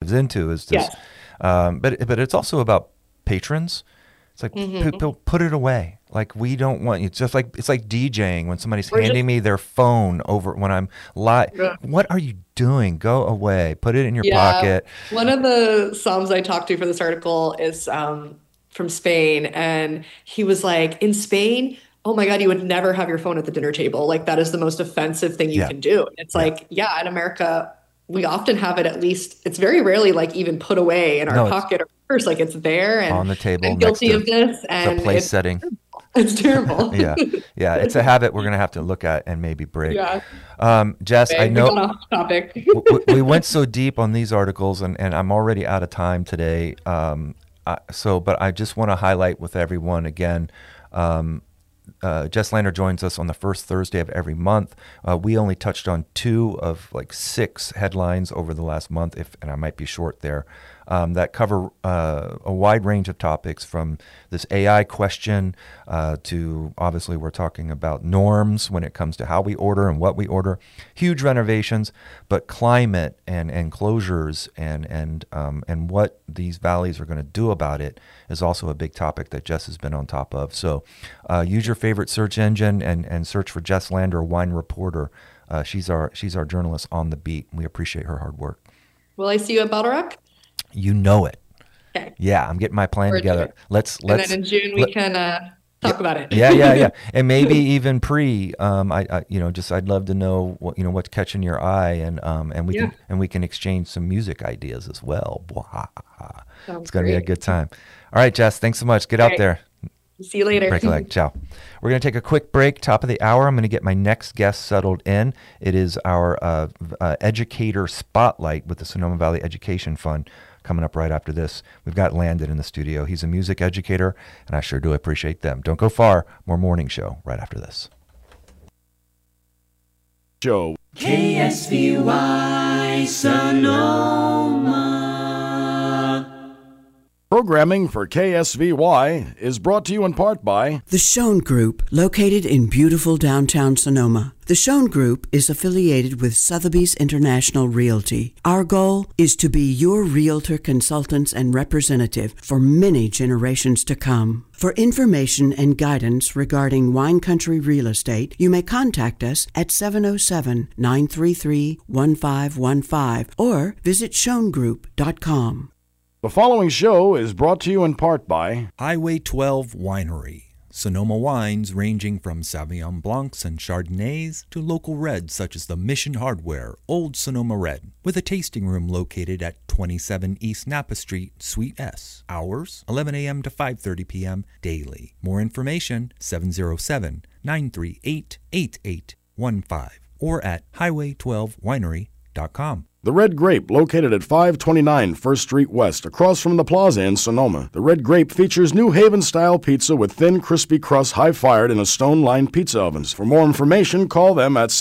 lives into is this. Yes. But it's also about patrons. It's like people put it away. Like we don't want you. It's like DJing when somebody's handing me their phone over when I'm live. What are you doing? Go away. Put it in your pocket. One of the Psalms I talked to for this article is from Spain, and he was like, in Spain, oh my God, you would never have your phone at the dinner table. Like that is the most offensive thing you can do. It's like, in America, we often have it at least, it's very rarely like even put away in our pocket or purse. Like it's there and on the table. I'm guilty of this. And the place setting. It's terrible. Yeah. It's a habit we're going to have to look at and maybe break. Yeah. Jess, I know we got off topic. we went so deep on these articles and I'm already out of time today. But I just want to highlight with everyone again, Jess Lander joins us on the first Thursday of every month. We only touched on 2 of like 6 headlines over the last month, and I might be short there, that cover a wide range of topics from this AI question to obviously we're talking about norms when it comes to how we order and what we order, huge renovations, but climate and closures and what these valleys are going to do about it is also a big topic that Jess has been on top of. So use your favorite search engine and search for Jess Lander, Wine Reporter. She's our journalist on the beat. We appreciate her hard work. Will I see you at Bottle Rock? You know it. Okay. Yeah, I'm getting my plan together. Let's and then in June we can talk about it. Yeah. And maybe even pre. I'd love to know what's catching your eye, and we can exchange some music ideas as well. It's gonna be a good time. All right, Jess. Thanks so much. Get out there. See you later. Break a leg. Ciao. We're going to take a quick break. Top of the hour, I'm going to get my next guest settled in. It is our educator spotlight with the Sonoma Valley Education Fund coming up right after this. We've got Landon in the studio. He's a music educator, and I sure do appreciate them. Don't go far. More morning show right after this. Joe. KSVY Sonoma. Programming for KSVY is brought to you in part by The Schoen Group, located in beautiful downtown Sonoma. The Schoen Group is affiliated with Sotheby's International Realty. Our goal is to be your realtor consultants and representative for many generations to come. For information and guidance regarding wine country real estate, you may contact us at 707-933-1515 or visit schoengroup.com. The following show is brought to you in part by Highway 12 Winery. Sonoma wines ranging from Sauvignon Blancs and Chardonnays to local reds such as the Mission Hardware Old Sonoma Red, with a tasting room located at 27 East Napa Street, Suite S. Hours, 11 a.m. to 5:30 p.m. daily. More information, 707-938-8815 or at highway12winery.com. The Red Grape, located at 529 First Street West, across from the Plaza in Sonoma. The Red Grape features New Haven-style pizza with thin, crispy crust high-fired in a stone-lined pizza ovens. For more information, call them at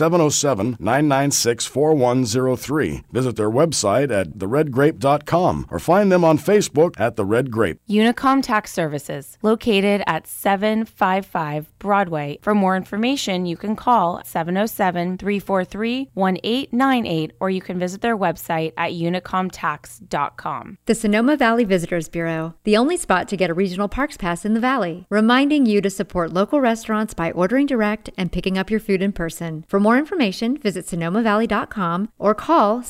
707-996-4103. Visit their website at theredgrape.com or find them on Facebook at The Red Grape. Unicom Tax Services, located at 755 Broadway. For more information, you can call 707-343-1898 or you can visit their website at unicomtax.com. The Sonoma Valley Visitors Bureau, the only spot to get a regional parks pass in the valley, reminding you to support local restaurants by ordering direct and picking up your food in person. For more information, visit sonomavalley.com or call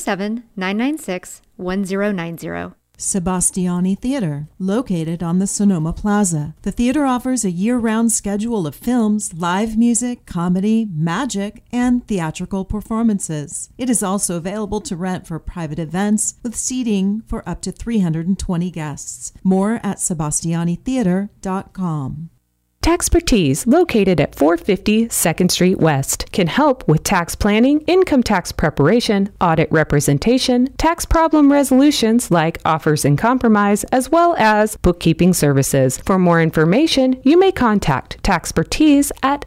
707-996-1090. Sebastiani Theater, located on the Sonoma Plaza. The theater offers a year-round schedule of films, live music, comedy, magic, and theatrical performances. It is also available to rent for private events with seating for up to 320 guests. More at sebastianitheater.com. Taxpertise, located at 450 2nd Street West, can help with tax planning, income tax preparation, audit representation, tax problem resolutions like offers and compromise, as well as bookkeeping services. For more information, you may contact Taxpertise at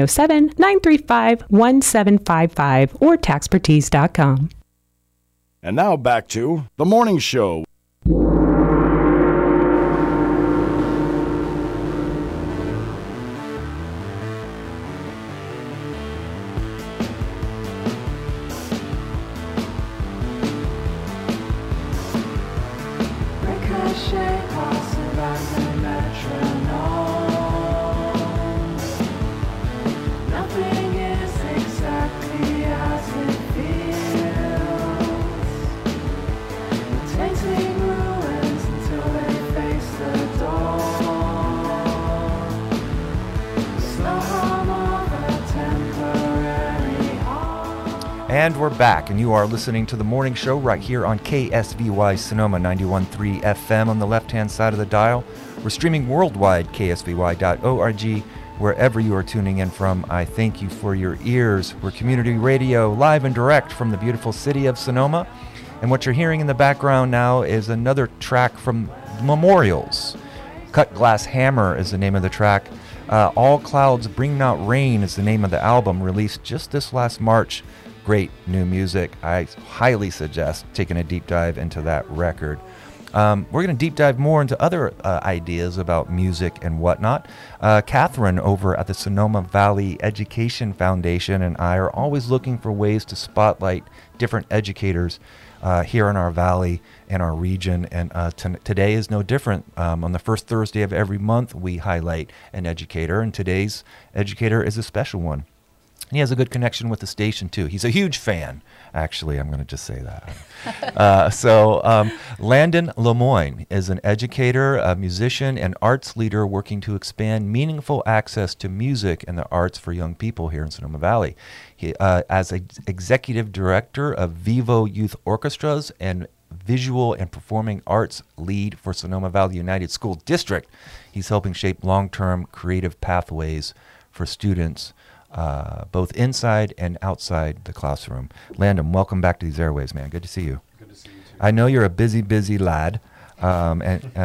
707-935-1755 or taxpertise.com. And now back to The Morning Show. And we're back, and you are listening to The Morning Show right here on KSVY Sonoma 91.3 FM on the left-hand side of the dial. We're streaming worldwide, ksvy.org, wherever you are tuning in from. I thank you for your ears. We're community radio, live and direct from the beautiful city of Sonoma. And what you're hearing in the background now is another track from Memorials. Cut Glass Hammer is the name of the track. All Clouds Bring Not Rain is the name of the album, released just this last March. Great new music. I highly suggest taking a deep dive into that record. We're going to deep dive more into other ideas about music and whatnot. Catherine over at the Sonoma Valley Education Foundation and I are always looking for ways to spotlight different educators here in our valley and our region. And today is no different. On the first Thursday of every month, we highlight an educator, and today's educator is a special one. He has a good connection with the station, too. He's a huge fan, actually. I'm going to just say that. Landon Lemoyne is an educator, a musician, and arts leader working to expand meaningful access to music and the arts for young people here in Sonoma Valley. He, as executive director of Vivo Youth Orchestras and visual and performing arts lead for Sonoma Valley United School District, he's helping shape long-term creative pathways for students both inside and outside the classroom. Landon, welcome back to these airwaves, man. Good to see you. Good to see you too. I know you're a busy lad, so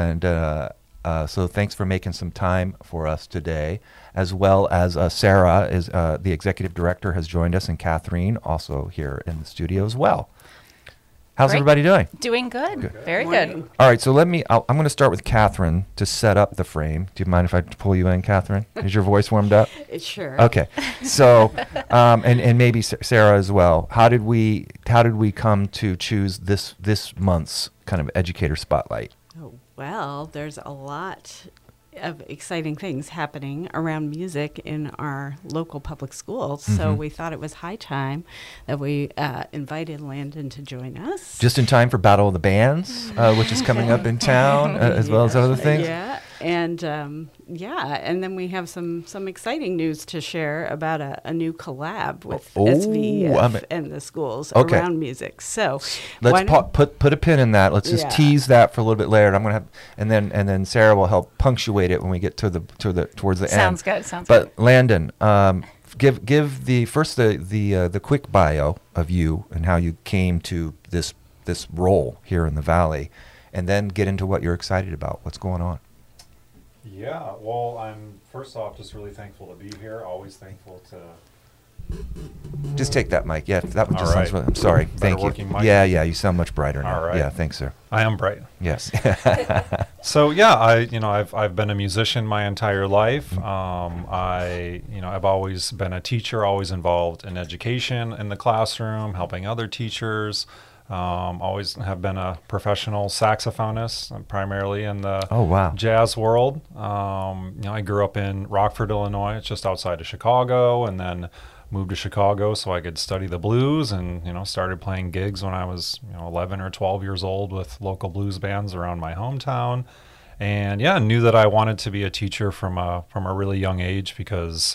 thanks for making some time for us today, as well as Sarah, is the executive director, has joined us, and Catherine also here in the studio as well. How's Great. Everybody doing? Doing good. Very good. All right, so I'm going to start with Catherine to set up the frame. Do you mind if I pull you in, Catherine? Is your voice warmed up? Sure. Okay. So, and maybe Sarah as well. How did we come to choose this month's kind of educator spotlight? Oh, well, there's a lot of exciting things happening around music in our local public schools. Mm-hmm. So we thought it was high time that we invited Landon to join us. Just in time for Battle of the Bands, which is coming up in town, as well as other things. Yeah, and then we have some exciting news to share about a new collab with SVF and the schools around music. So let's put a pin in that. Let's just tease that for a little bit later. I'm gonna have and then Sarah will help punctuate it when we get towards the end. Sounds good. But Landon, give the quick bio of you and how you came to this role here in the Valley, and then get into what you're excited about. What's going on? Yeah, well, I'm first off just really thankful to be here. Always thankful to. Just take that mic. Yeah, that one just All right. sounds. I'm sorry. Thank you. Mic? Yeah, you sound much brighter now. All right. Yeah, thanks, sir. I am bright. Yes. So yeah, I've been a musician my entire life. I've always been a teacher, always involved in education in the classroom, helping other teachers. Always have been a professional saxophonist, primarily in the jazz world. I grew up in Rockford, Illinois. It's just outside of Chicago, and then moved to Chicago so I could study the blues, and started playing gigs when I was 11 or 12 years old with local blues bands around my hometown. And knew that I wanted to be a teacher from a really young age, because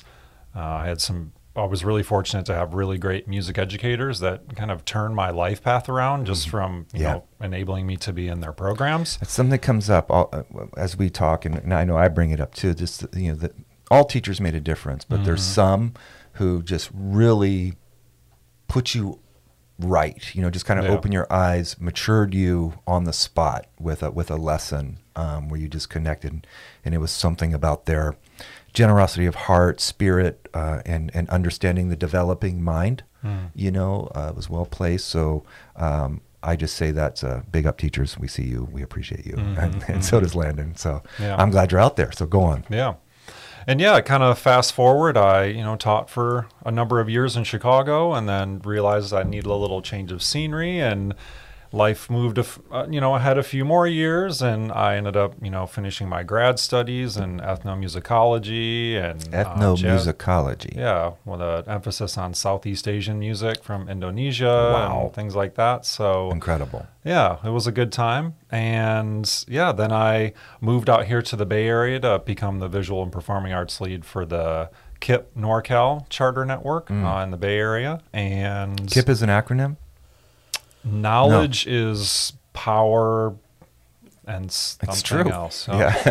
I was really fortunate to have really great music educators that kind of turned my life path around, just from enabling me to be in their programs. It's something that comes up as we talk, and I know I bring it up too. Just that all teachers made a difference, but there's some who just really put you right. Just kind of open your eyes, matured you on the spot with a lesson where you just connected, and it was something about their generosity of heart, spirit, and understanding the developing mind. Was well placed. So I just say that's big up teachers. We see you, we appreciate you, and so does Landon. So I'm glad you're out there. So go on. Yeah. And kind of fast forward, I taught for a number of years in Chicago, and then realized I needed a little change of scenery, and life moved, ahead a few more years, and I ended up, finishing my grad studies in ethnomusicology and ethnomusicology. Yeah, with an emphasis on Southeast Asian music from Indonesia. Wow. And things like that. So incredible. Yeah, it was a good time. And yeah, then I moved out here to the Bay Area to become the visual and performing arts lead for the KIP NorCal Charter Network in the Bay Area. And KIP is an acronym? Knowledge is power and something else. So,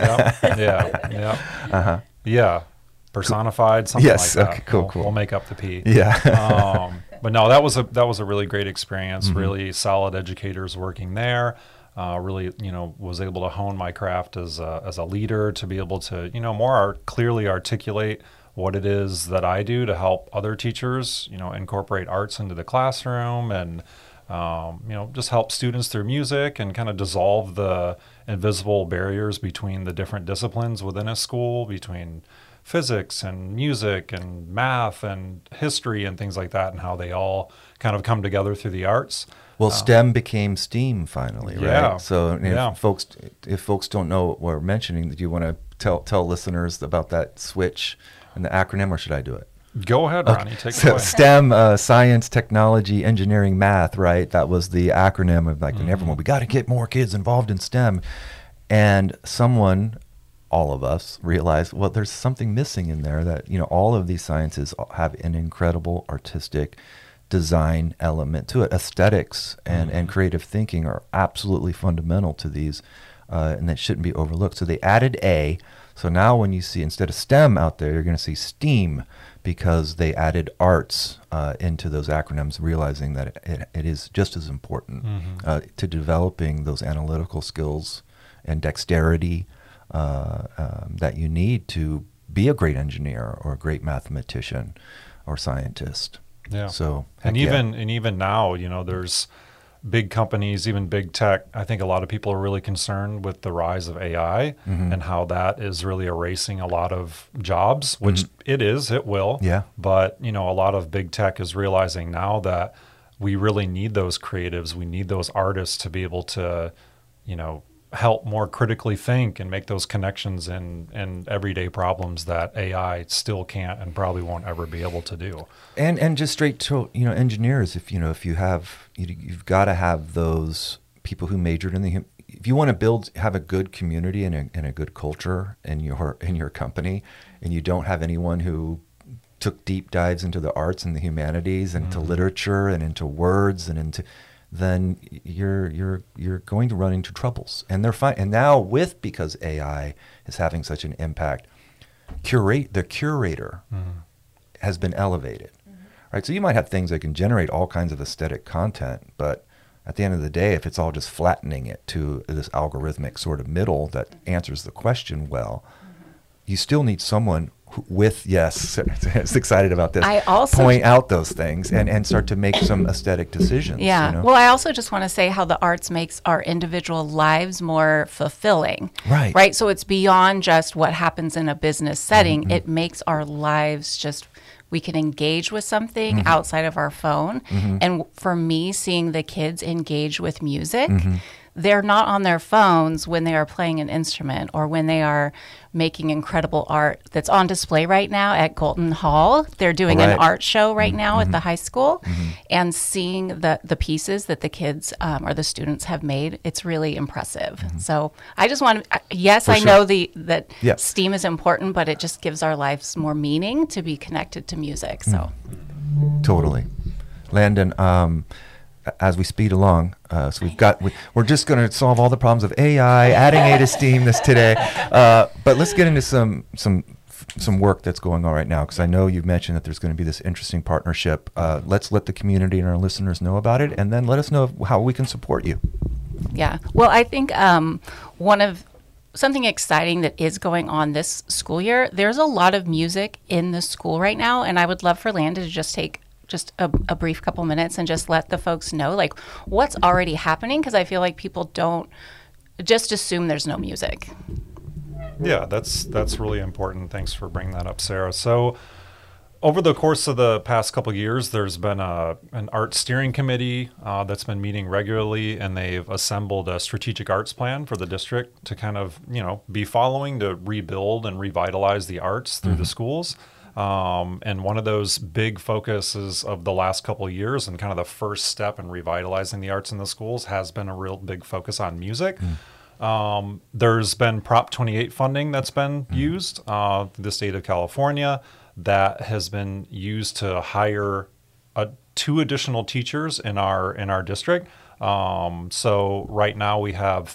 Yeah. Yeah. Personified, something like that. Okay, cool. We'll make up the P. Yeah. But no, that was a really great experience. Really solid educators working there. Really, was able to hone my craft as a leader, to be able to, more clearly articulate what it is that I do to help other teachers, incorporate arts into the classroom and, just help students through music and kind of dissolve the invisible barriers between the different disciplines within a school, between physics and music and math and history and things like that, and how they all kind of come together through the arts. Well, STEM became STEAM finally, right? Yeah. So if folks don't know what we're mentioning, do you want to tell listeners about that switch and the acronym, or should I do it? Go ahead, Ronnie. Take it away. STEM, science, technology, engineering, math, right? That was the acronym of and everyone, we got to get more kids involved in STEM. And all of us realized, well, there's something missing in there, that, all of these sciences have an incredible artistic design element to it. Aesthetics and creative thinking are absolutely fundamental to these, and that shouldn't be overlooked. So they added A. So now when you see, instead of STEM out there, you're going to see STEAM, because they added arts into those acronyms, realizing that it is just as important to developing those analytical skills and dexterity that you need to be a great engineer or a great mathematician or scientist. Yeah. So even now, there's big companies, even big tech. I think a lot of people are really concerned with the rise of AI and how that is really erasing a lot of jobs, which it will. Yeah. But, a lot of big tech is realizing now that we really need those creatives. We need those artists to be able to, help more critically think and make those connections in everyday problems that AI still can't and probably won't ever be able to do. And just straight to engineers, if you have you've got to have those people who majored in if you want to have a good community and a good culture in your company, and you don't have anyone who took deep dives into the arts and the humanities and into literature and into words and into, then you're going to run into troubles. And they're fine. And now because AI is having such an impact, the curator has been elevated. Right? So you might have things that can generate all kinds of aesthetic content, but at the end of the day, if it's all just flattening it to this algorithmic sort of middle that answers the question well, you still need someone is excited about this. I also point out those things and start to make some aesthetic decisions. Yeah. Well, I also just want to say how the arts makes our individual lives more fulfilling. Right. Right. So it's beyond just what happens in a business setting. It makes our lives we can engage with something outside of our phone. And for me, seeing the kids engage with music, they're not on their phones when they are playing an instrument or when they are making incredible art that's on display right now at Colton Hall. They're doing an art show right now at the high school, and seeing the pieces that the kids or the students have made, it's really impressive. So I just want to, I know that STEAM is important, but it just gives our lives more meaning to be connected to music. So totally. Landon, as we speed along, so we're just going to solve all the problems of AI, adding A to STEAM today. But let's get into some work that's going on right now, because I know you've mentioned that there's going to be this interesting partnership. Let's let the community and our listeners know about it, and then let us know how we can support you. Yeah. Well, I think something exciting that is going on this school year, there's a lot of music in the school right now, and I would love for Landon to just take a brief couple minutes and just let the folks know what's already happening, because I feel like people don't just assume there's no music. Yeah, that's really important. Thanks for bringing that up, Sarah. So over the course of the past couple of years, there's been an art steering committee that's been meeting regularly, and they've assembled a strategic arts plan for the district to kind of, be following to rebuild and revitalize the arts through the schools. And one of those big focuses of the last couple of years, and kind of the first step in revitalizing the arts in the schools, has been a real big focus on music. There's been Prop 28 funding that's been used through the state of California that has been used to hire 2 additional teachers in our district. So right now we have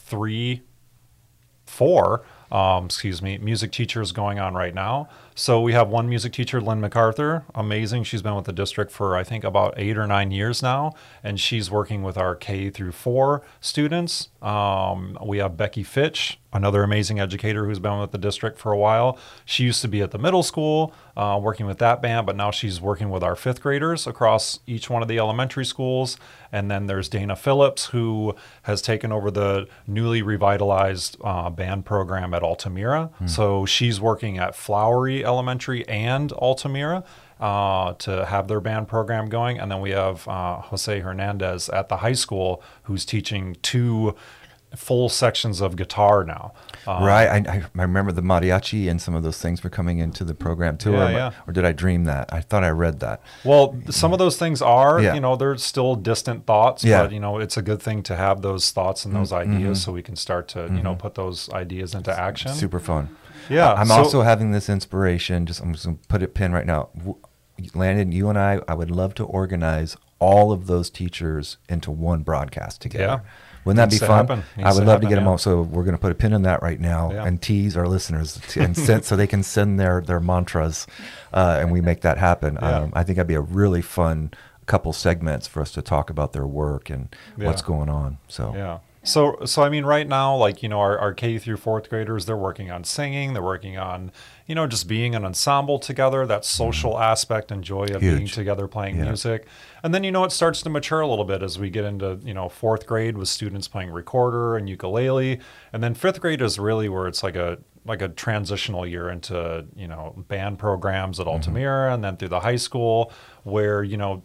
4 music teachers going on right now. So we have one music teacher, Lynn MacArthur, amazing. She's been with the district for, I think, about 8 or 9 years now, and she's working with our K through 4 students. We have Becky Fitch, another amazing educator who's been with the district for a while. She used to be at the middle school working with that band, but now she's working with our 5th graders across each one of the elementary schools. And then there's Dana Phillips, who has taken over the newly revitalized band program at Altamira. So she's working at Flowery Elementary and Altamira to have their band program going. And then we have Jose Hernandez at the high school, who's teaching 2 full sections of guitar now. Right. I remember the mariachi and some of those things were coming into the program too. Or did I dream that? I thought I read that. Well, some of those things are, they're still distant thoughts, but, it's a good thing to have those thoughts and those ideas so we can start to, put those ideas into action. Super fun. Yeah. I'm also having this inspiration. I'm just going to put a pin right now. Landon, you and I would love to organize all of those teachers into one broadcast together. Yeah. Wouldn't that be fun? I would love to get them all. So we're going to put a pin in that right now and tease our listeners and so they can send their mantras and we make that happen. I think that'd be a really fun couple segments for us to talk about their work and what's going on. So I mean, right now, our K through 4th graders, they're working on singing, they're working on, just being an ensemble together, that social aspect and joy of being together playing music. And then, it starts to mature a little bit as we get into, 4th grade with students playing recorder and ukulele. And then 5th grade is really where it's like a transitional year into, band programs at Altamira, and then through the high school where,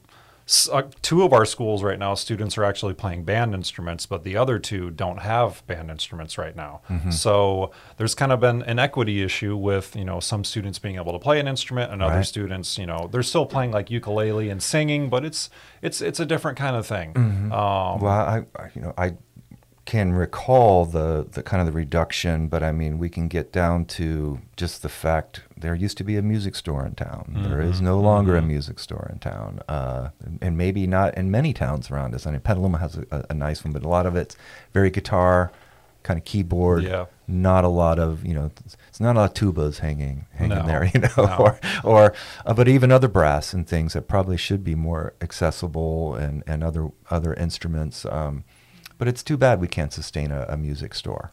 2 of our schools right now, students are actually playing band instruments, but the other 2 don't have band instruments right now. So there's kind of been an equity issue with, some students being able to play an instrument and other students, they're still playing like ukulele and singing, but it's a different kind of thing. Well, I can recall the kind of the reduction, but I mean, we can get down to just the fact there used to be a music store in town. There is no longer a music store in town, and maybe not in many towns around us. I mean, Petaluma has a nice one, but a lot of it's very guitar, kind of keyboard. Not a lot of it's not a lot of tubas hanging there, or but even other brass and things that probably should be more accessible and other instruments. But it's too bad we can't sustain a music store.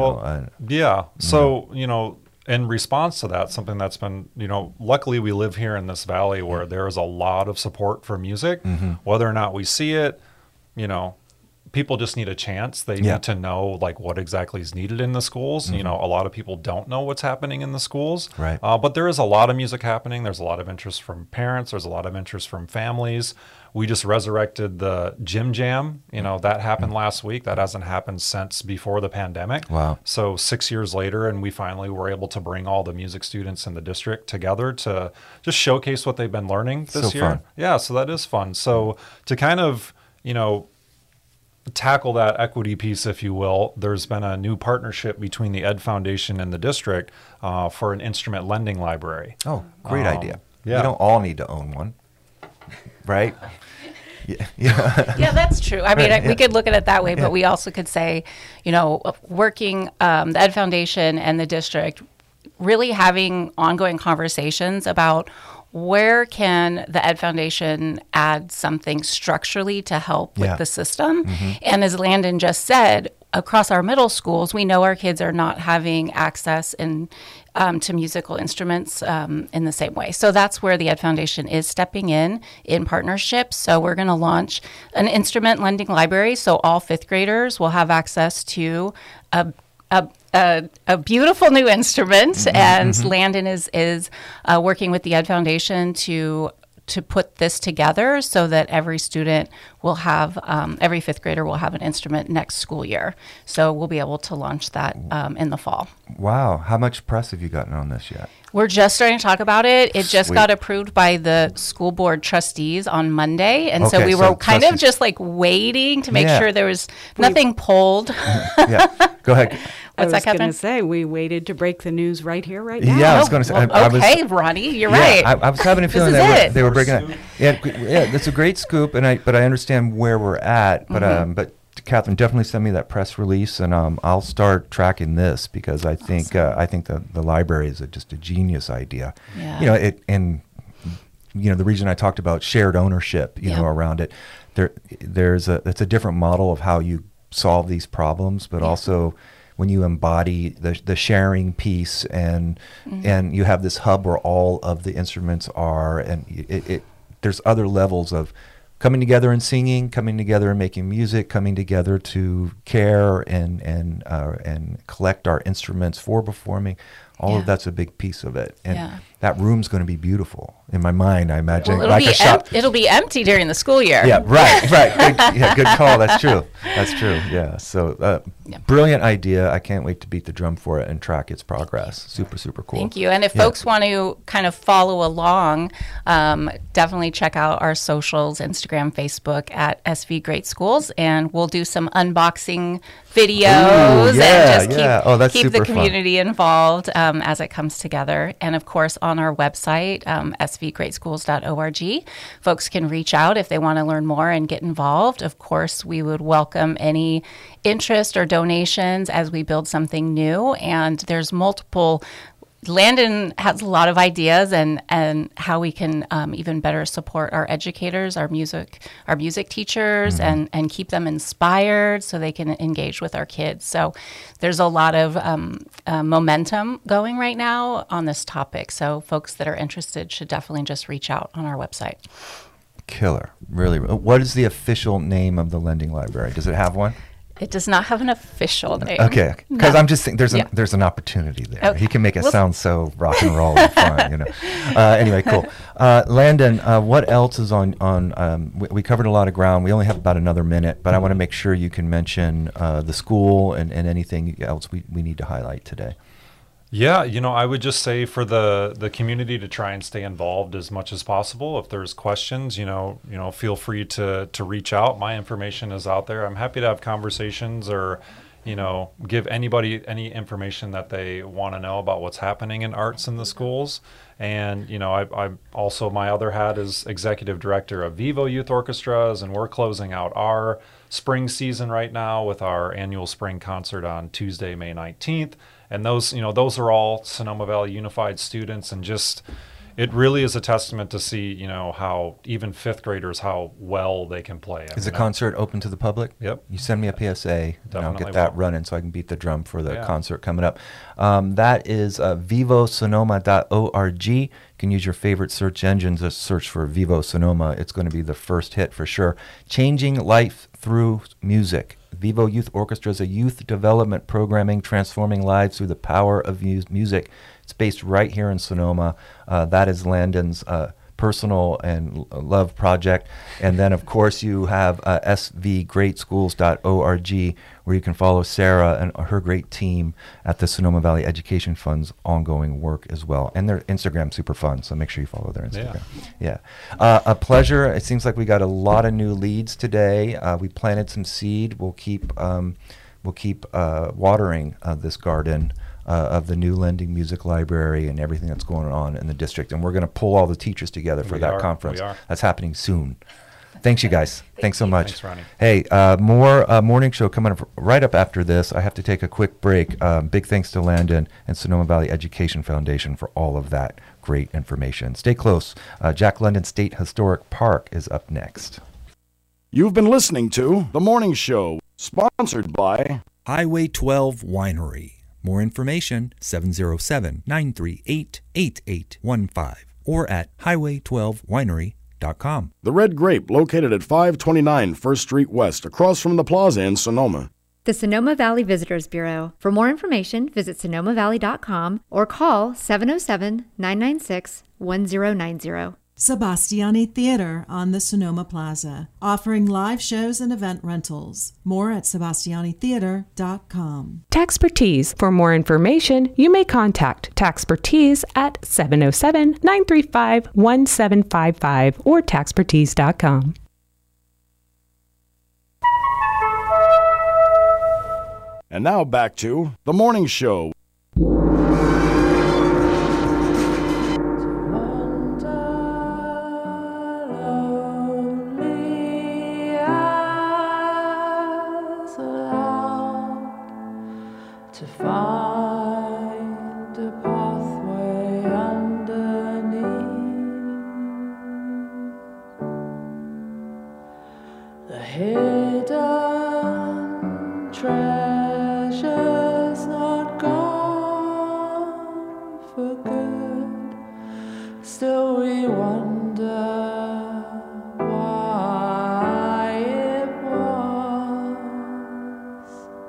So, in response to that, something that's been, luckily we live here in this valley where there is a lot of support for music. Whether or not we see it, people just need a chance. They need to know what exactly is needed in the schools. A lot of people don't know what's happening in the schools. Right. But there is a lot of music happening. There's a lot of interest from parents. There's a lot of interest from families. We just resurrected the Gym Jam. That happened last week. That hasn't happened since before the pandemic. Wow. So 6 years later, and we finally were able to bring all the music students in the district together to just showcase what they've been learning this year. Fun. Yeah, so that is fun. So to kind of, tackle that equity piece, if you will, there's been a new partnership between the Ed Foundation and the district for an instrument lending library. Oh, great idea. Yeah. We don't all need to own one, right? Yeah, that's true. I mean, we could look at it that way, but we also could say, working the Ed Foundation and the district, really having ongoing conversations about where can the Ed Foundation add something structurally to help with the system? And as Landon just said, across our middle schools, we know our kids are not having access to musical instruments in the same way. So that's where the Ed Foundation is stepping in partnership. So we're going to launch an instrument lending library. So all 5th graders will have access to a beautiful new instrument, and Landon is working with the Ed Foundation to put this together so that every student will have, every fifth grader will have an instrument next school year. So we'll be able to launch that in the fall. Wow. How much press have you gotten on this yet? We're just starting to talk about it. It just got approved by the school board trustees on Monday. And so we were kind of just like waiting to make sure there was nothing pulled. Go ahead. What's that, Catherine? I was going to say, we waited to break the news right here, right now. Yeah, I was going to say. Okay, Ronnie, you're right. I was having a feeling they were breaking it. Yeah, that's a great scoop, but I understand where we're at. But Catherine, definitely send me that press release, and I'll start tracking this because I think the library is just a genius idea. Yeah. The reason I talked about shared ownership, around it. It's a different model of how you solve these problems, but also when you embody the sharing piece and you have this hub where all of the instruments are, and there's other levels of coming together and singing, coming together and making music, coming together to care and collect our instruments for performing. All of that's a big piece of it, and that room's going to be beautiful in my mind. I imagine well, it'll be empty during the school year. Yeah, right. Good call. That's true. Yeah. So brilliant idea. I can't wait to beat the drum for it and track its progress. Super, super cool. Thank you. And if folks want to kind of follow along, definitely check out our socials, Instagram, Facebook at SV Great Schools, and we'll do some unboxing videos and just keep the community involved as it comes together. And of course, on our website, svgreatschools.org, folks can reach out if they want to learn more and get involved. Of course, we would welcome any interest or donations as we build something new. And there's multiple. Landon has a lot of ideas and how we can even better support our educators, our music teachers, and keep them inspired so they can engage with our kids. So there's a lot of momentum going right now on this topic. So folks that are interested should definitely just reach out on our website. Killer. Really. What is the official name of the Lending Library? Does it have one? It does not have an official name. Okay, because I'm just thinking there's an opportunity there. Okay. He can make it sound so rock and roll and fun, Anyway, cool. Landon, what else is on? We covered a lot of ground. We only have about another minute, but I want to make sure you can mention the school and anything else we need to highlight today. Yeah, I would just say for the community to try and stay involved as much as possible. If there's questions, feel free to reach out. My information is out there. I'm happy to have conversations or, give anybody any information that they want to know about what's happening in arts in the schools. And, I'm also, my other hat is executive director of Vivo Youth Orchestras, and we're closing out our spring season right now with our annual spring concert on Tuesday, May 19th. And those are all Sonoma Valley Unified students, and just it really is a testament to see, how even fifth graders, how well they can play. Is the concert open to the public? Yep. You send me a PSA, and I'll get that running so I can beat the drum for the concert coming up. That is vivosonoma.org. You can use your favorite search engines to search for Vivo Sonoma. It's going to be the first hit for sure. Changing life through music. Vivo Youth Orchestra is a youth development programming transforming lives through the power of music. It's based right here in Sonoma. That is Landon's personal and love project. And then, of course, you have svgreatschools.org, where you can follow Sarah and her great team at the Sonoma Valley Education Fund's ongoing work as well. And their Instagram's super fun, so make sure you follow their Instagram. Yeah. A pleasure. It seems like we got a lot of new leads today. We planted some seed. We'll keep watering this garden of the new Lending Music Library and everything that's going on in the district. And we're going to pull all the teachers together for that conference. That's happening soon. Thanks, you guys. Thanks so much. Thanks, Ronnie. Hey, more morning show coming up right up after this. I have to take a quick break. Big thanks to Landon and Sonoma Valley Education Foundation for all of that great information. Stay close. Jack London State Historic Park is up next. You've been listening to The Morning Show, sponsored by Highway 12 Winery. More information, 707-938-8815 or at highway12winery.com. The Red Grape, located at 529 First Street West, across from the plaza in Sonoma. The Sonoma Valley Visitors Bureau. For more information, visit sonomavalley.com or call 707-996-1090. Sebastiani Theater on the Sonoma Plaza, offering live shows and event rentals. More at sebastianitheater.com. Taxpertise. For more information, you may contact Taxpertise at 707-935-1755 or taxpertise.com. And now back to The Morning Show. To find a pathway underneath the hidden treasure's not gone for good. Still we wonder why it was.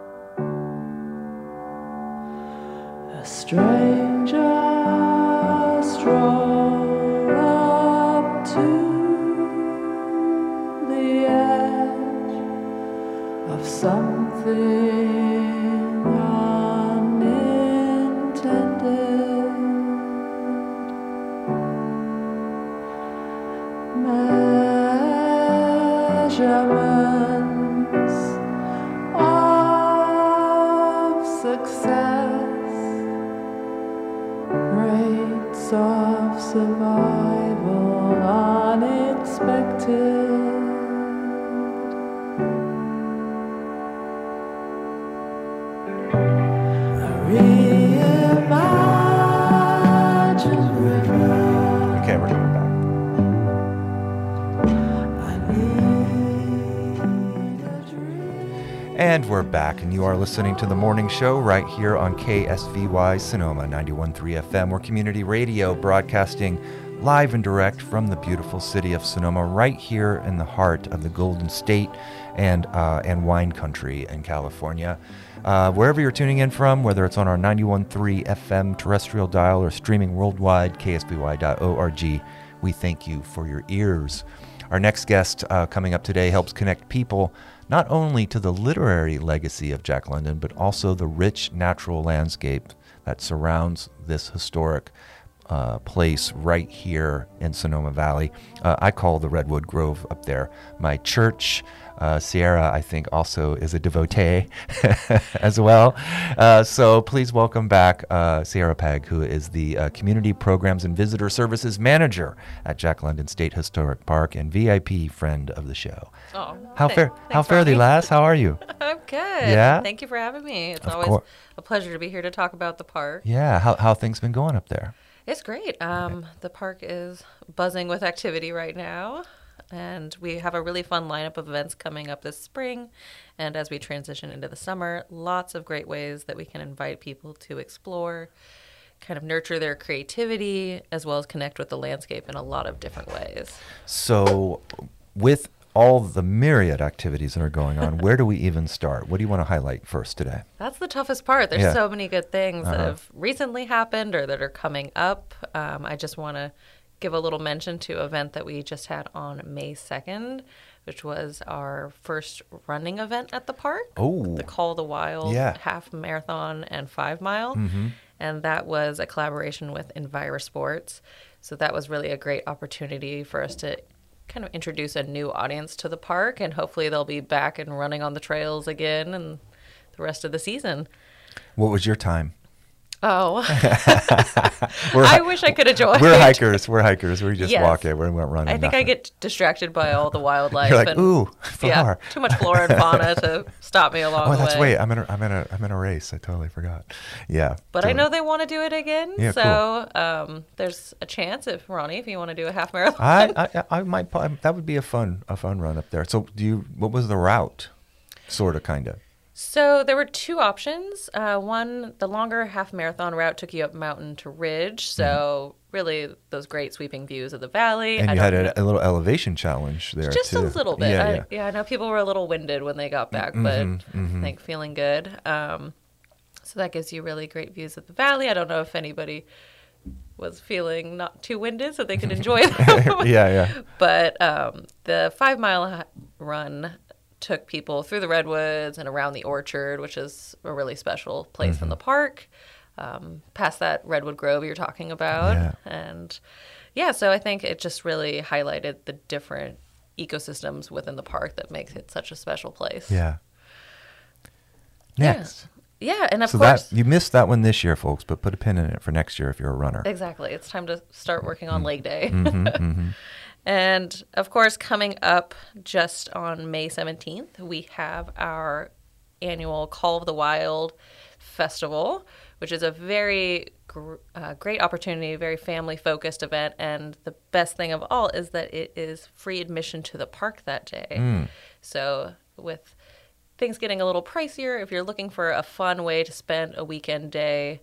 A stranger strolled up to the edge of something unintended. Measurements of success, rates of survival unexpected. A reimagined river. Okay, we're coming back. And we're back, and you are listening to The Morning Show right here on KSVY Sonoma 91.3 FM. We're community radio broadcasting live and direct from the beautiful city of Sonoma, right here in the heart of the Golden State and wine country in California. Wherever you're tuning in from, whether it's on our 91.3 FM terrestrial dial or streaming worldwide, ksby.org, we thank you for your ears. Our next guest coming up today helps connect people not only to the literary legacy of Jack London, but also the rich natural landscape that surrounds this historic place right here in Sonoma Valley. I call the Redwood Grove up there my church. Sierra, I think, also is a devotee as well. So please welcome back Sierra Pegg, who is the Community Programs and Visitor Services Manager at Jack London State Historic Park and VIP friend of the show. Oh, how fare thee, lass? How are you? I'm good. Yeah? Thank you for having me. It's Of always course. a pleasure to be here to talk about the park. Yeah, how things been going up there? It's great. The park is buzzing with activity right now, and we have a really fun lineup of events coming up this spring. And as we transition into the summer, lots of great ways that we can invite people to explore, kind of nurture their creativity, as well as connect with the landscape in a lot of different ways. So with all the myriad activities that are going on, where do we even start? What do you want to highlight first today? That's the toughest part. There's Yeah. so many good things that have recently happened or that are coming up. I just want to give a little mention to an event that we just had on May 2nd, which was our first running event at the park. Oh. The Call the Wild Yeah. half marathon and 5 mile. Mm-hmm. And that was a collaboration with EnviroSports. So that was really a great opportunity for us to kind of introduce a new audience to the park, and hopefully they'll be back and running on the trails again and the rest of the season. What was your time? Oh, I wish I could have joined. We're hikers. We just Yes. walk it. We're not running. I think I get distracted by all the wildlife. You're like, and, ooh, flower. Yeah, too much flora and fauna to stop me along the way. Oh, that's wait. I'm in a race. I totally forgot. Yeah. But I know they want to do it again. Yeah, so there's a chance if Ronnie, if you want to do a half marathon. I might. That would be a fun run up there. So what was the route? Sort of, kind of. So there were two options. One, the longer half marathon route took you up mountain to ridge. So really those great sweeping views of the valley. And you had a little elevation challenge there just too. a little bit. Yeah, I know people were a little winded when they got back, but I think feeling good. So that gives you really great views of the valley. I don't know if anybody was feeling not too winded so they could enjoy them. Yeah. But the 5 mile run took people through the redwoods and around the orchard, which is a really special place in the park, past that redwood grove you're talking about. Yeah. And so I think it just really highlighted the different ecosystems within the park that makes it such a special place. Yeah. Next. Yeah, and of so course... you missed that one this year, folks, but put a pin in it for next year if you're a runner. Exactly. It's time to start working on Leg Day. And, of course, coming up just on May 17th, we have our annual Call of the Wild Festival, which is a very great opportunity, very family-focused event. And the best thing of all is that it is free admission to the park that day. So with things getting a little pricier, if you're looking for a fun way to spend a weekend day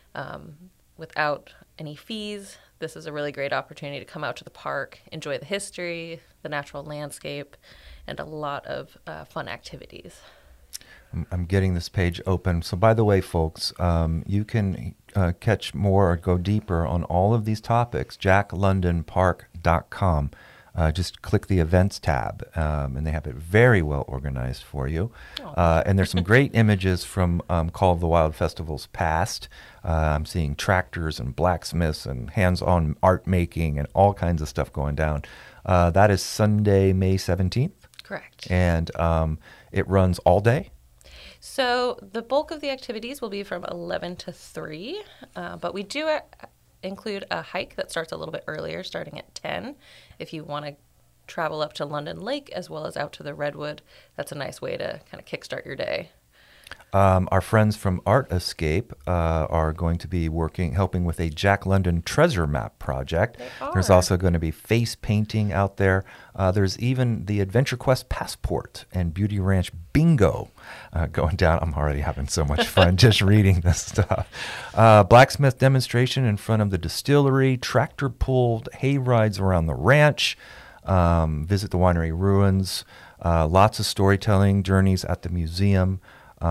without any fees, this is a really great opportunity to come out to the park, enjoy the history, the natural landscape, and a lot of fun activities. I'm getting this page open. So by the way, folks, you can catch more or go deeper on all of these topics, jacklondonpark.com. Just click the events tab, and they have it very well organized for you. And there's some great images from Call of the Wild festivals past. I'm seeing tractors and blacksmiths and hands-on art making and all kinds of stuff going down. That is Sunday, May 17th. Correct. And it runs all day. So the bulk of the activities will be from 11 to 3, but we do include a hike that starts a little bit earlier, starting at 10. If you want to travel up to London Lake as well as out to the Redwood, that's a nice way to kind of kickstart your day. Our friends from Art Escape are going to be helping with a Jack London treasure map project. There's also going to be face painting out there. There's even the Adventure Quest Passport and Beauty Ranch Bingo going down. I'm already having so much fun just reading this stuff. Blacksmith demonstration in front of the distillery, tractor pulled hay rides around the ranch, visit the winery ruins, lots of storytelling journeys at the museum.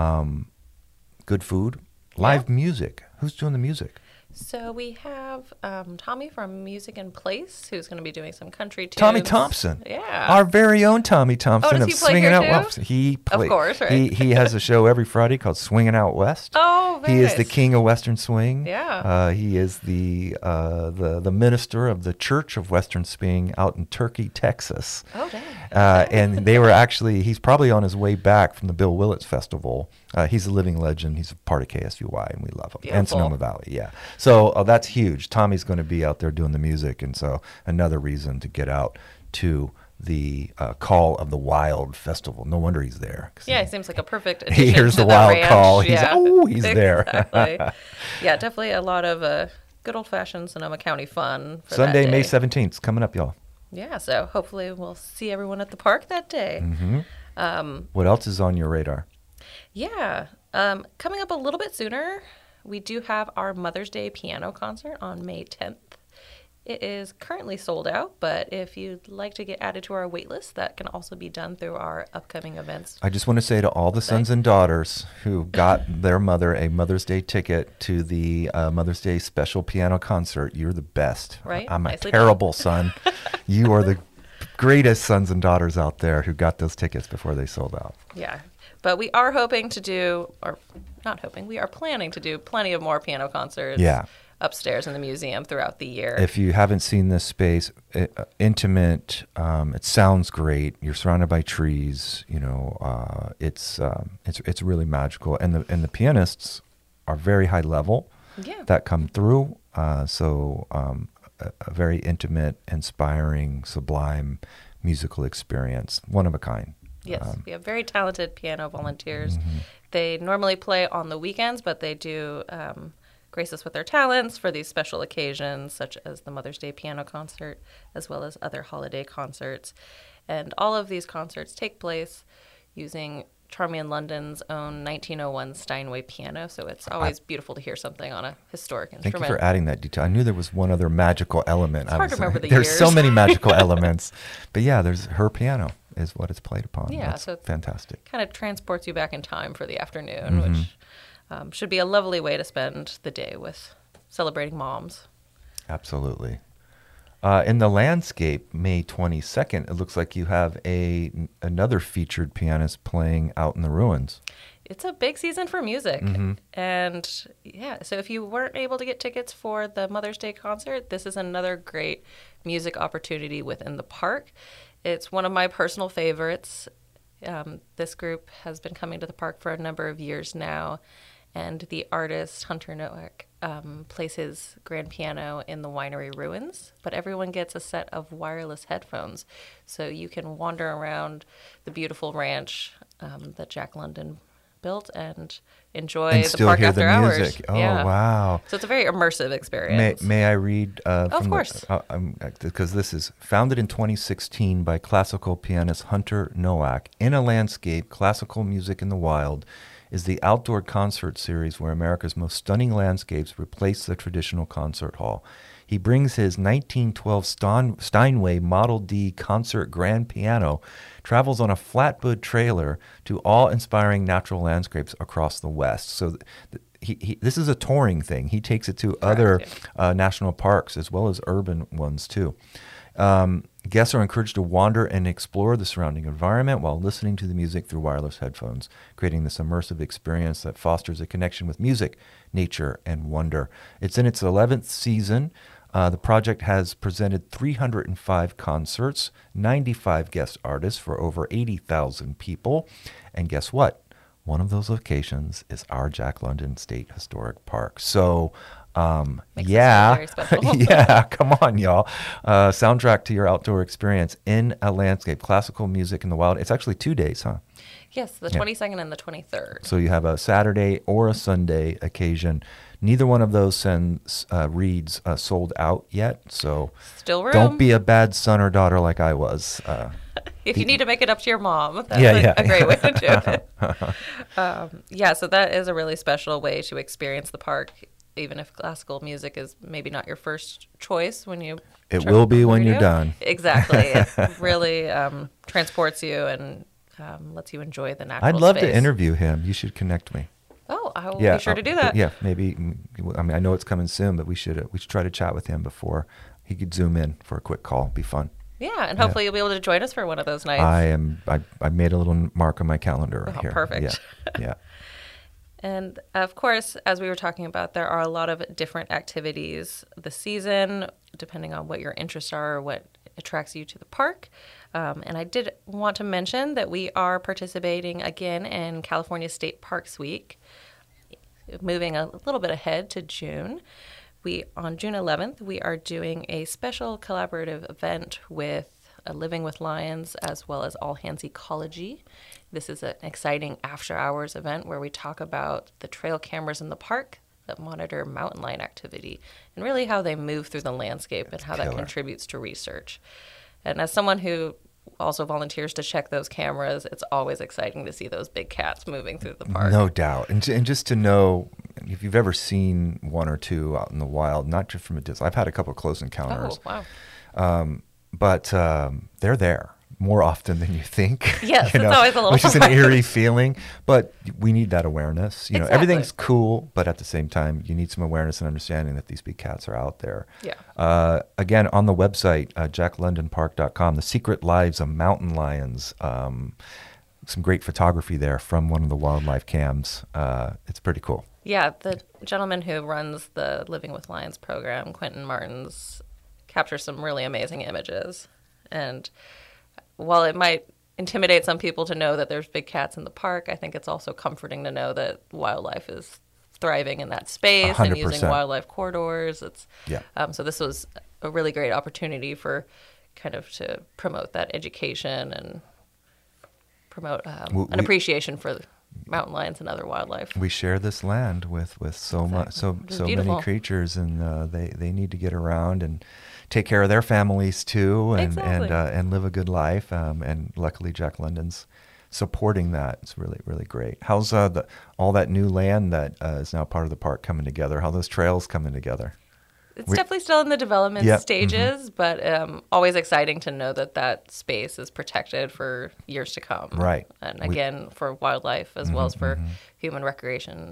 Good food, live music. Who's doing the music? So we have Tommy from Music in Place, who's going to be doing some country tunes. Tommy Thompson. Yeah. Our very own Tommy Thompson. Oh, does he play Swinging here Out too? West. Of course, right. He has a show every Friday called Swinging Out West. Oh, very He is nice. the king of Western Swing. Yeah. He is the minister of the Church of Western Swing out in Turkey, Texas. Oh, dang. And he's probably on his way back from the Bill Willits Festival. He's a living legend. He's a part of KSUY, and we love him. Beautiful. And Sonoma Valley, yeah. So that's huge. Tommy's going to be out there doing the music, and so another reason to get out to the Call of the Wild Festival. No wonder he's there. Yeah, he seems like a perfect addition He hears to the wild ranch. call. He's Yeah. there. Exactly. Yeah, definitely a lot of good old-fashioned Sonoma County fun for Sunday, that May day. 17th. It's coming up, y'all. Yeah, so hopefully we'll see everyone at the park that day. What else is on your radar? Yeah. Coming up a little bit sooner, we do have our Mother's Day piano concert on May 10th. It is currently sold out, but if you'd like to get added to our wait list, that can also be done through our upcoming events. I just want to say to all the sons and daughters who got their mother a Mother's Day ticket to the Mother's Day special piano concert, you're the best. Right? I'm a Nicely terrible son. You are the greatest sons and daughters out there who got those tickets before they sold out. Yeah. But we are hoping to do, or not hoping, we are planning to do plenty of more piano concerts upstairs in the museum throughout the year. If you haven't seen this space, intimate, it sounds great. You're surrounded by trees. You know, it's really magical, and the pianists are very high level. Yeah. That come through. So a very intimate, inspiring, sublime musical experience, one of a kind. Yes, we have very talented piano volunteers. They normally play on the weekends, but they do grace us with their talents for these special occasions, such as the Mother's Day piano concert, as well as other holiday concerts. And all of these concerts take place using Charmian London's own 1901 Steinway piano, so it's always beautiful to hear something on a historic instrument. Thank you for adding that detail. I knew there was one other magical element. It's hard to remember the There's years. so many magical elements. But yeah, there's her piano is what it's played upon. Yeah, That's so it fantastic. kind of transports you back in time for the afternoon, which should be a lovely way to spend the day with celebrating moms. Absolutely. In the landscape, May 22nd, it looks like you have another featured pianist playing out in the ruins. It's a big season for music. And yeah, so if you weren't able to get tickets for the Mother's Day concert, this is another great music opportunity within the park. It's one of my personal favorites. This group has been coming to the park for a number of years now, and the artist Hunter Nowak plays his grand piano in the winery ruins, but everyone gets a set of wireless headphones, so you can wander around the beautiful ranch that Jack London built and enjoy And the still park hear after the hours. music. Oh, Yeah. wow. So it's a very immersive experience. May I read? Of course. Because this is founded in 2016 by classical pianist Hunter Nowak. In a Landscape, Classical Music in the Wild is the outdoor concert series where America's most stunning landscapes replace the traditional concert hall. He brings his 1912 Steinway Model D concert grand piano, travels on a flatbed trailer to awe-inspiring natural landscapes across the West. So this is a touring thing. He takes it to other national parks as well as urban ones too. Guests are encouraged to wander and explore the surrounding environment while listening to the music through wireless headphones, creating this immersive experience that fosters a connection with music, nature, and wonder. It's in its 11th season. The project has presented 305 concerts, 95 guest artists for over 80,000 people. And guess what? One of those locations is our Jack London State Historic Park. So, yeah, yeah, come on, y'all. Soundtrack to your outdoor experience in a landscape, classical music in the wild. It's actually 2 days, huh? Yes, the 22nd and the 23rd. So you have a Saturday or a Sunday occasion. Neither one of those reads sold out yet. So still room. Don't be a bad son or daughter like I was. If you need to make it up to your mom, that's a great way to do it. So that is a really special way to experience the park, even if classical music is maybe not your first choice when you... It will be when you're done. Exactly. It really transports you and lets you enjoy the natural I'd love space. to interview him. You should connect me. Oh, I will be sure to do that. Yeah, maybe. I mean, I know it's coming soon, but we should try to chat with him before he could zoom in for a quick call. It'd be fun. Yeah, and hopefully you'll be able to join us for one of those nights. I made a little mark on my calendar right here. Perfect. Yeah. And of course, as we were talking about, there are a lot of different activities this season, depending on what your interests are or what attracts you to the park. And I did want to mention that we are participating again in California State Parks Week, moving a little bit ahead to June. On June 11th, we are doing a special collaborative event with Living with Lions as well as All Hands Ecology. This is an exciting after-hours event where we talk about the trail cameras in the park that monitor mountain lion activity and really how they move through the landscape and how that contributes to research. And as someone who also volunteers to check those cameras, it's always exciting to see those big cats moving through the park. No doubt. And just to know, if you've ever seen one or two out in the wild, not just from a distance. I've had a couple of close encounters. Oh, wow. But they're there more often than you think. Yes, it's always a little which is an eerie feeling. But we need that awareness. You know, everything's cool, but at the same time, you need some awareness and understanding that these big cats are out there. Yeah. Again, on the website, jacklondonpark.com, The Secret Lives of Mountain Lions. Some great photography there from one of the wildlife cams. It's pretty cool. Yeah, the gentleman who runs the Living with Lions program, Quentin Martins, captures some really amazing images. And while it might intimidate some people to know that there's big cats in the park, I think it's also comforting to know that wildlife is thriving in that space 100%. and using wildlife corridors. So this was a really great opportunity for kind of to promote that education and promote an appreciation for mountain lions and other wildlife. We share this land with so many creatures, and they need to get around and take care of their families too, and live a good life. And luckily, Jack London's supporting that. It's really, really great. How's all that new land that is now part of the park coming together? How are those trails coming together? It's definitely still in the development stages, but always exciting to know that space is protected for years to come. Right. And again, for wildlife as well as for human recreation.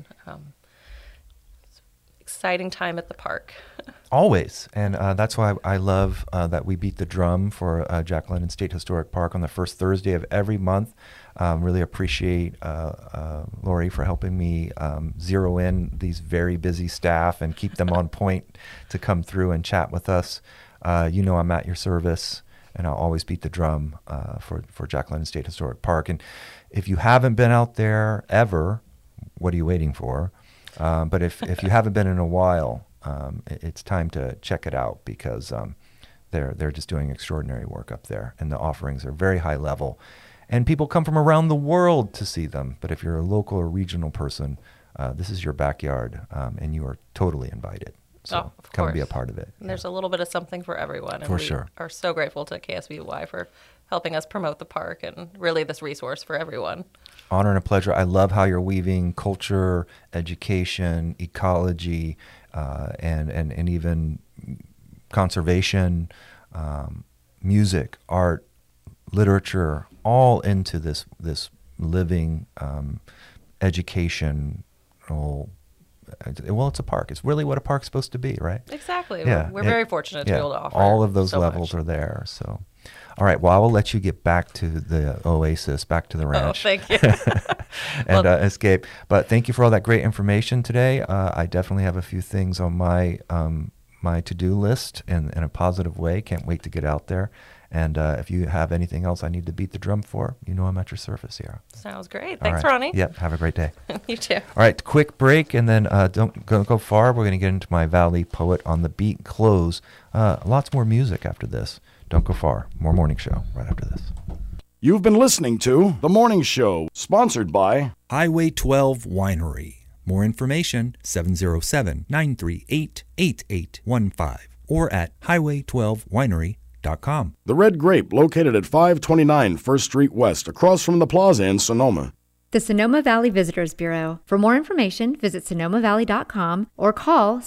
Exciting time at the park. Always. And that's why I love that we beat the drum for Jack London State Historic Park on the first Thursday of every month. Really appreciate Lori for helping me zero in these very busy staff and keep them on point to come through and chat with us. I'm at your service, and I'll always beat the drum for Jack London State Historic Park. And if you haven't been out there ever, what are you waiting for? But if you haven't been in a while, it's time to check it out, because they're just doing extraordinary work up there, and the offerings are very high level, and people come from around the world to see them. But if you're a local or regional person, this is your backyard, and you are totally invited. So come be a part of it. And there's a little bit of something for everyone. And we are so grateful to KSVY for helping us promote the park and really this resource for everyone. Honor and a pleasure. I love how you're weaving culture, education, ecology, and even conservation, music, art, literature, all into this living educational. Well, it's a park. It's really what a park's supposed to be, right? Exactly. Yeah. We're very fortunate to be able to offer all of those so levels much. are there. So, all right. Well, I will let you get back to the oasis, back to the ranch. Oh, thank you. And escape. But thank you for all that great information today. I definitely have a few things on my my to-do list in a positive way. Can't wait to get out there. And if you have anything else I need to beat the drum for, I'm at your service here. Sounds great. Thanks, right. Ronnie. Yep. Have a great day. You too. All right. Quick break, and then don't go far. We're going to get into my Valley Poet on the Beat close. Lots more music after this. Don't go far. More Morning Show right after this. You've been listening to The Morning Show, sponsored by Highway 12 Winery. More information, 707-938-8815 or at highway12winery.com. The Red Grape, located at 529 1st Street West, across from the Plaza in Sonoma. The Sonoma Valley Visitors Bureau. For more information, visit sonomavalley.com or call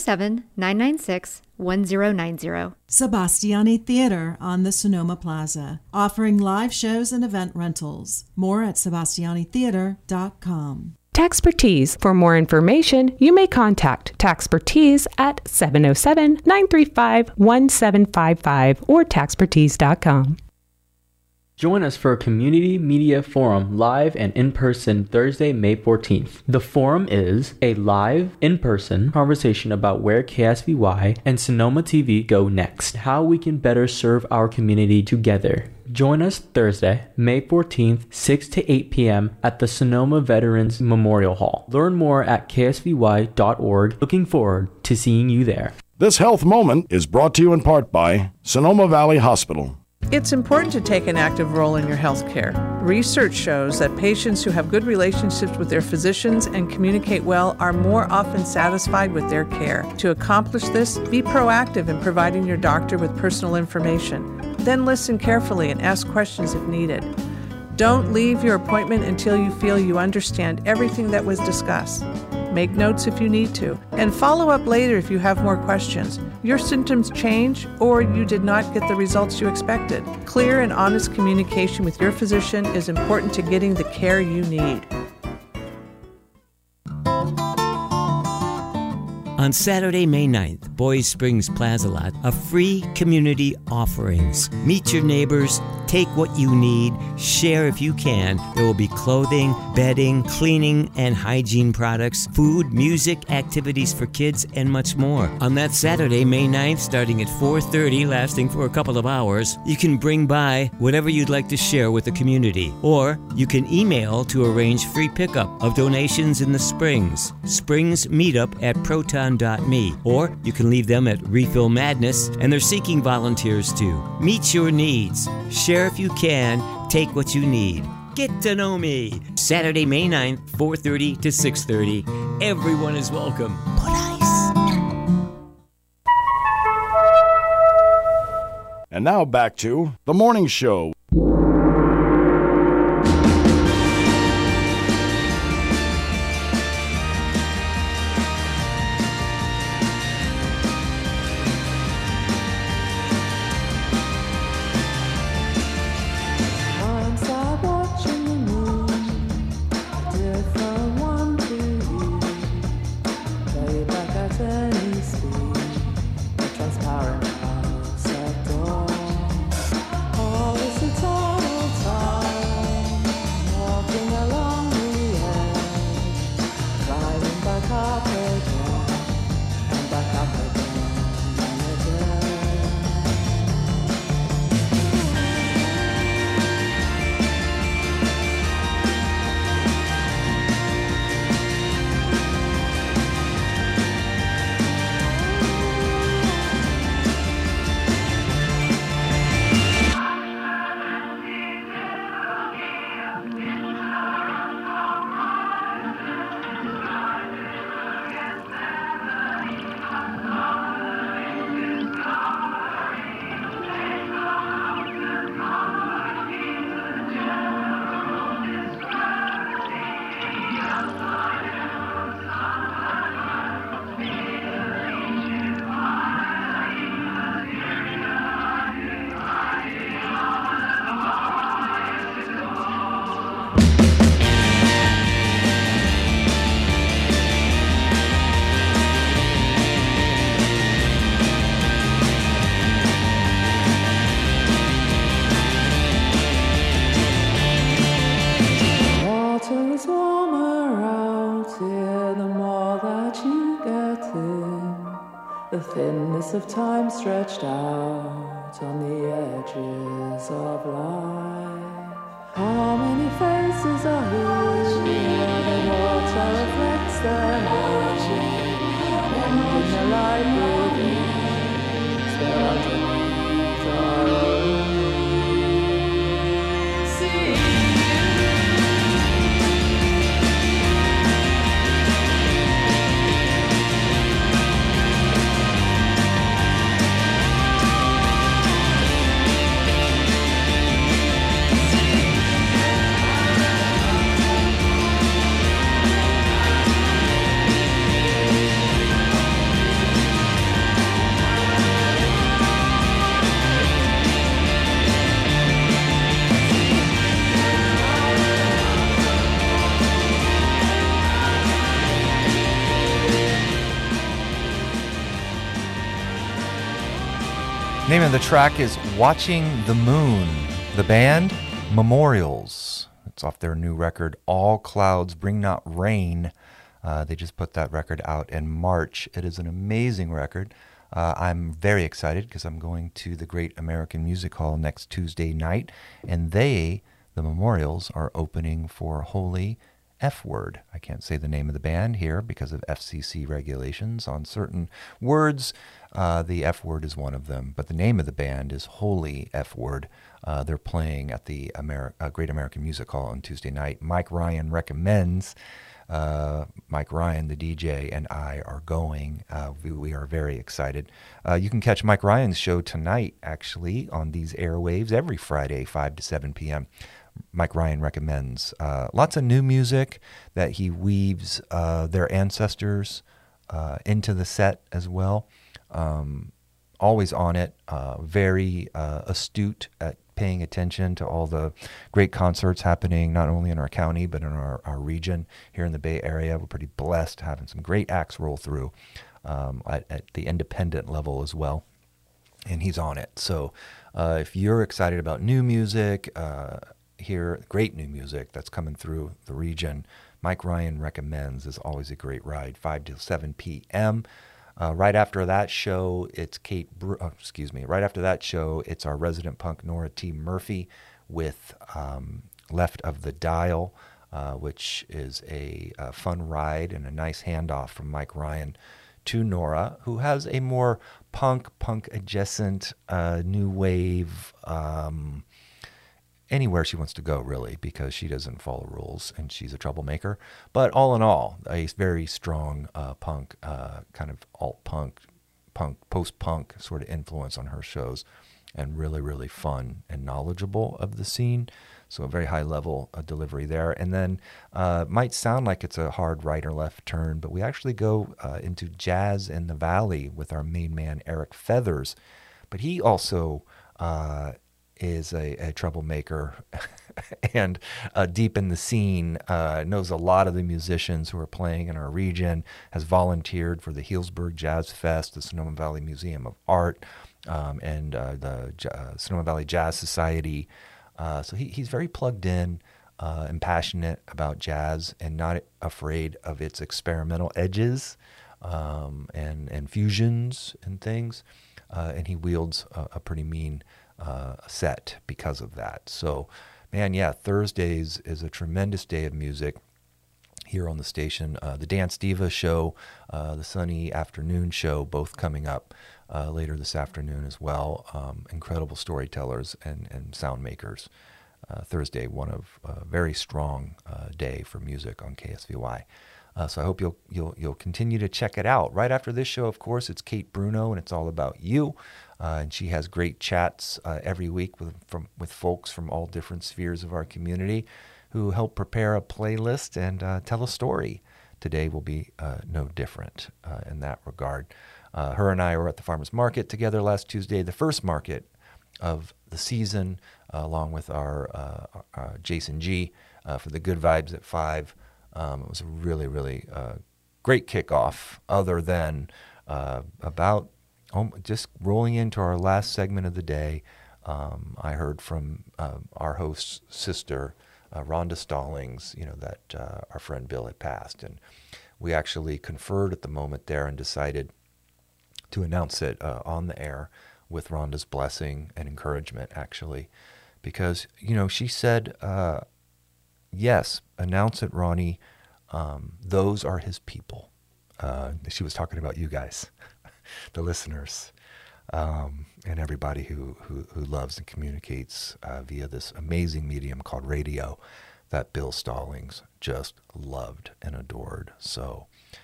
707-996-1090. Sebastiani Theater on the Sonoma Plaza, offering live shows and event rentals. More at sebastianitheater.com. Taxpertise. For more information, you may contact Taxpertise at 707-935-1755 or taxpertise.com. Join us for a Community Media Forum live and in-person Thursday, May 14th. The forum is a live, in-person conversation about where KSVY and Sonoma TV go next, how we can better serve our community together. Join us Thursday, May 14th, 6 to 8 p.m. at the Sonoma Veterans Memorial Hall. Learn more at ksvy.org. Looking forward to seeing you there. This health moment is brought to you in part by Sonoma Valley Hospital. It's important to take an active role in your health care. Research shows that patients who have good relationships with their physicians and communicate well are more often satisfied with their care. To accomplish this, be proactive in providing your doctor with personal information. Then listen carefully and ask questions if needed. Don't leave your appointment until you feel you understand everything that was discussed. Make notes if you need to, and follow up later if you have more questions. Your symptoms change or you did not get the results you expected. Clear and honest communication with your physician is important to getting the care you need. On Saturday, May 9th, Boys Springs Plaza Lot, a free community offerings. Meet your neighbors, take what you need, share if you can. There will be clothing, bedding, cleaning, and hygiene products, food, music, activities for kids, and much more. On that Saturday, May 9th, starting at 4:30, lasting for a couple of hours, you can bring by whatever you'd like to share with the community. Or you can email to arrange free pickup of donations in the Springs. Springs Meetup at Proton.me, or you can leave them at Refill Madness, and they're seeking volunteers too. Meet your needs. Share if you can. Take what you need. Get to know me. Saturday, May 9th, 4:30 to 6:30. Everyone is welcome. Put ice. And now back to The Morning Show. up again and back up again and again. Water is warmer out here the more that you get in. The thinness of time stretched out on the edges of life. How many faces are here? The water reflects them all. And in the light breeze, where underneath our own. Name of the track is Watching the Moon. The band, Memorials. It's off their new record, All Clouds Bring Not Rain. They just put that record out in March. It is an amazing record. I'm very excited because I'm going to the Great American Music Hall next Tuesday night, and they, the Memorials, are opening for Holy F Word. I can't say the name of the band here because of FCC regulations on certain words. The F Word is one of them, but the name of the band is Holy F Word. They're playing at the Great American Music Hall on Tuesday night. Mike Ryan recommends. Mike Ryan, the DJ, and I are going. We are very excited. You can catch Mike Ryan's show tonight, actually, on these airwaves every Friday, 5 to 7 p.m. Mike Ryan recommends lots of new music that he weaves their ancestors into the set as well. Always on it, very astute at paying attention to all the great concerts happening not only in our county but in our region here in the Bay Area. We're pretty blessed having some great acts roll through at the independent level as well, and he's on it. So if you're excited about new music, hear great new music that's coming through the region, Mike Ryan recommends is always a great ride, 5 to 7 p.m. Right after that show, it's right after that show, it's our resident punk Nora T. Murphy with Left of the Dial, which is a fun ride and a nice handoff from Mike Ryan to Nora, who has a more punk adjacent, new wave, anywhere she wants to go, really, because she doesn't follow rules and she's a troublemaker. But all in all, a very strong punk, kind of alt-punk, post-punk sort of influence on her shows, and really, really fun and knowledgeable of the scene. So a very high-level delivery there. And then might sound like it's a hard right or left turn, but we actually go into Jazz in the Valley with our main man, Eric Feathers. But he also is a troublemaker and deep in the scene, knows a lot of the musicians who are playing in our region, has volunteered for the Healdsburg Jazz Fest, the Sonoma Valley Museum of Art, and the Sonoma Valley Jazz Society. So he's very plugged in, and passionate about jazz and not afraid of its experimental edges and fusions and things. And he wields a pretty mean set because of that. So, man, yeah, Thursdays is a tremendous day of music here on the station. The Dance Diva show, the Sunny Afternoon show, both coming up later this afternoon as well. Incredible storytellers and sound makers. Thursday, one of a very strong day for music on KSVY. So I hope you'll continue to check it out. Right after this show, of course, it's Kate Bruno, and it's all about you. And she has great chats every week with folks from all different spheres of our community who help prepare a playlist and tell a story. Today will be no different in that regard. Her and I were at the farmers market together last Tuesday, the first market of the season, along with our Jason G for the Good Vibes at 5. It was a really, really great kickoff, other than about just rolling into our last segment of the day. I heard from our host's sister, Rhonda Stallings, that our friend Bill had passed. And we actually conferred at the moment there and decided to announce it on the air with Rhonda's blessing and encouragement, actually. Because, she said, yes, announce it, Ronnie. Those are his people. She was talking about you guys, the listeners, and everybody who loves and communicates via this amazing medium called radio that Bill Stallings just loved and adored. So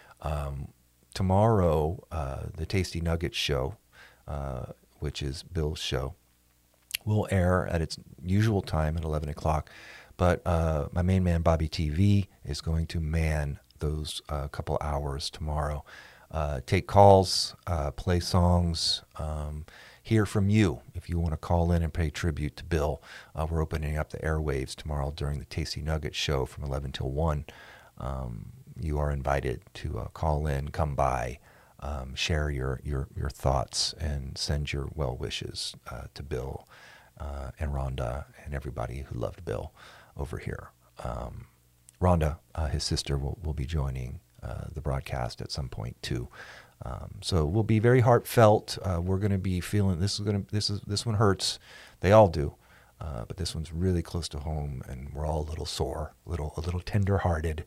tomorrow, the Tasty Nuggets show, which is Bill's show, will air at its usual time at 11 o'clock. But my main man, Bobby TV, is going to man those couple hours tomorrow. Take calls, play songs, hear from you. If you want to call in and pay tribute to Bill, we're opening up the airwaves tomorrow during the Tasty Nuggets show from 11 till 1. You are invited to call in, come by, share your thoughts, and send your well wishes to Bill and Rhonda and everybody who loved Bill over here. Rhonda, his sister, will be joining the broadcast at some point too. So we'll be very heartfelt. We're going to be feeling this one hurts. They all do, but this one's really close to home, and we're all a little sore, a little tender-hearted.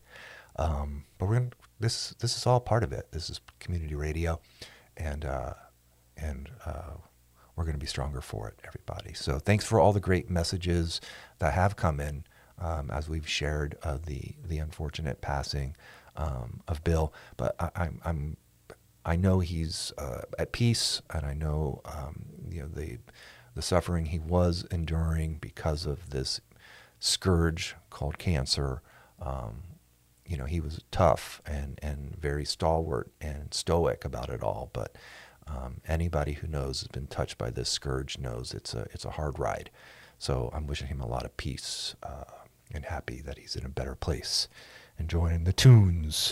But this is all part of it. This is community radio, and we're going to be stronger for it, everybody. So thanks for all the great messages that have come in as we've shared the unfortunate passing of Bill. But I know he's at peace, and I know the suffering he was enduring because of this scourge called cancer. He was tough and very stalwart and stoic about it all. But anybody who knows has been touched by this scourge knows it's a hard ride. So I'm wishing him a lot of peace and happy that he's in a better place, enjoying the tunes.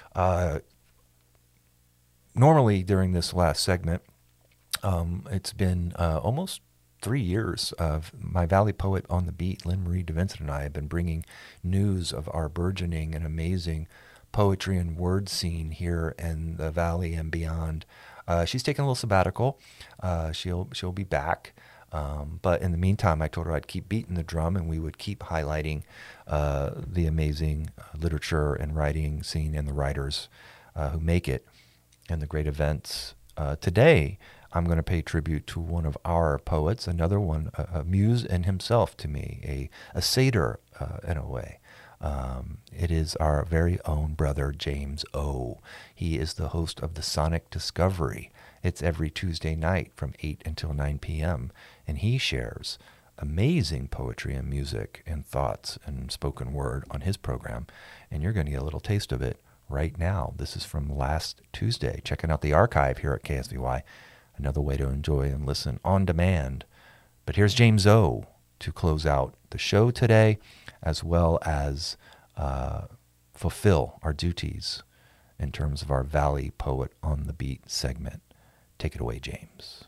Normally during this last segment, it's been almost 3 years of my Valley Poet on the Beat, Lynn Marie DeVincent, and I have been bringing news of our burgeoning and amazing poetry and word scene here in the Valley and beyond. She's taking a little sabbatical. She'll be back. But in the meantime, I told her I'd keep beating the drum, and we would keep highlighting the amazing literature and writing scene and the writers who make it and the great events. Today, I'm going to pay tribute to one of our poets, another one, a muse in himself to me, a satyr in a way. It is our very own brother, James O. He is the host of the Sonic Discovery. It's every Tuesday night from 8 until 9 p.m., and he shares amazing poetry and music and thoughts and spoken word on his program, and you're going to get a little taste of it right now. This is from last Tuesday. Checking out the archive here at KSVY, another way to enjoy and listen on demand. But here's James O. to close out the show today, as well as fulfill our duties in terms of our Valley Poet on the Beat segment. Take it away, James.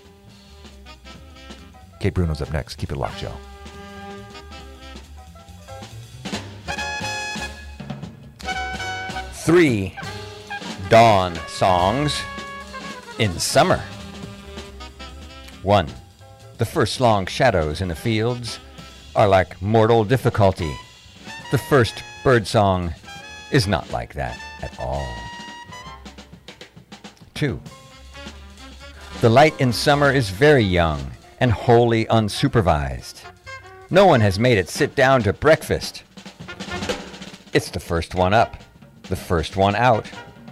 Kate Bruno's up next. Keep it locked, y'all. 3 dawn songs in summer. 1. The first long shadows in the fields are like mortal difficulty. The first bird song is not like that at all. 2. The light in summer is very young and wholly unsupervised. No one has made it sit down to breakfast. It's the first one up, the first one out.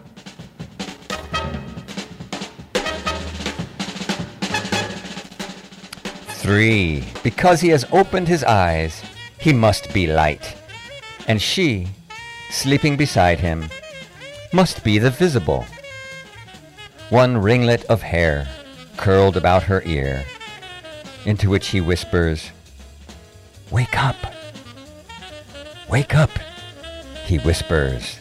3. Because he has opened his eyes, he must be light. And she, sleeping beside him, must be the visible. One ringlet of hair curled about her ear, into which he whispers, "Wake up! Wake up!" he whispers.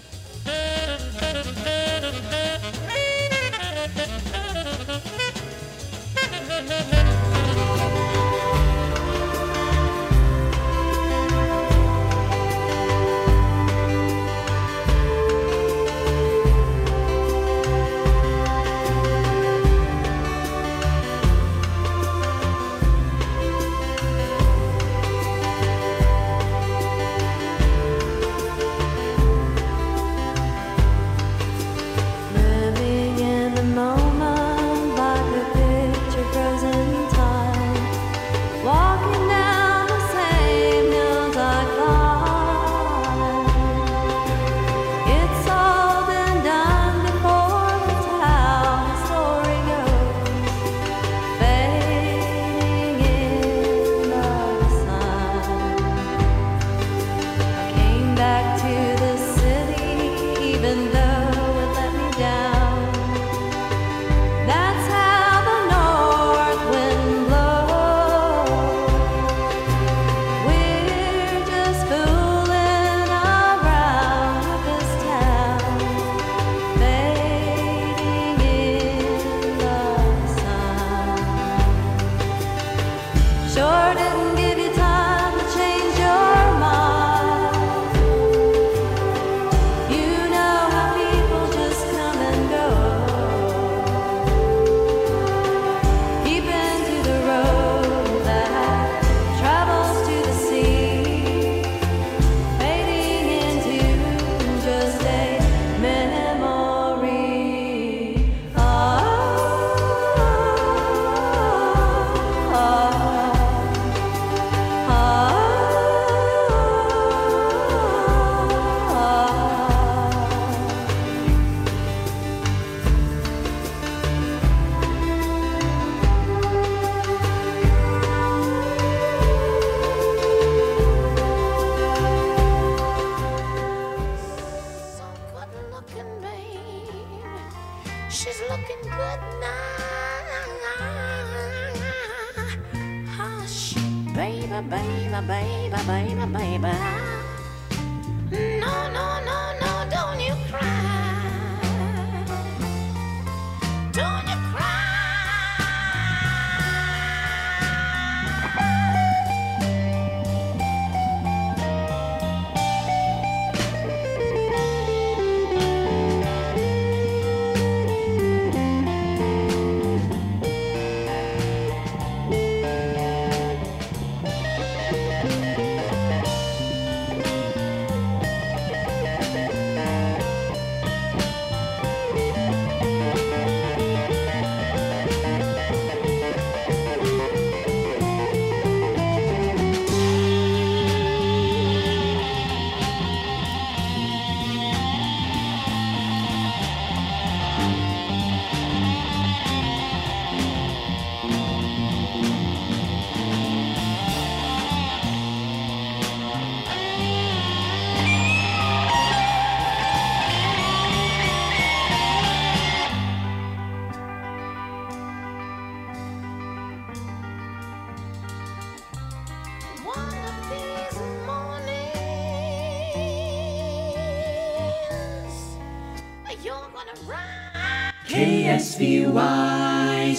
KSVY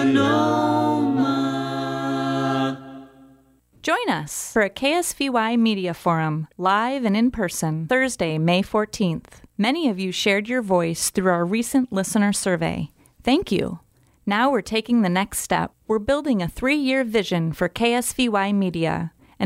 Sonoma. Join us for a KSVY Media Forum, live and in person, Thursday, May 14th. Many of you shared your voice through our recent listener survey. Thank you. Now we're taking the next step. We're building a 3-year vision for KSVY Media.